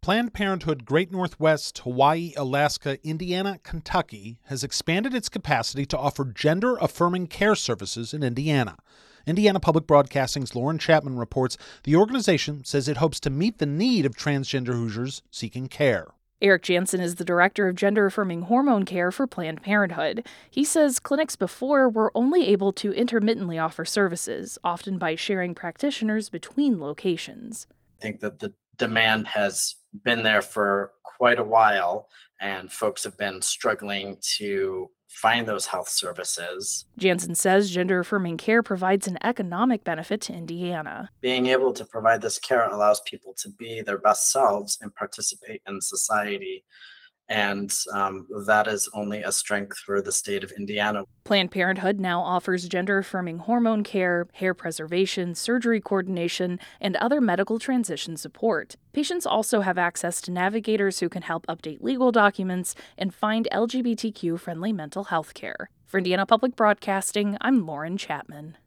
Planned Parenthood Great Northwest, Hawaii, Alaska, Indiana, Kentucky has expanded its capacity to offer gender-affirming care services in Indiana. Indiana Public Broadcasting's Lauren Chapman reports the organization says it hopes to meet the need of transgender Hoosiers seeking care. Eric Jansen is the director of gender-affirming hormone care for Planned Parenthood. He says clinics before were only able to intermittently offer services, often by sharing practitioners between locations. I think that the demand has been there for quite a while, and folks have been struggling to find those health services. Jansen says gender-affirming care provides an economic benefit to Indiana. Being able to provide this care allows people to be their best selves and participate in society. And that is only a strength for the state of Indiana. Planned Parenthood now offers gender-affirming hormone care, hair preservation, surgery coordination, and other medical transition support. Patients also have access to navigators who can help update legal documents and find LGBTQ-friendly mental health care. For Indiana Public Broadcasting, I'm Lauren Chapman.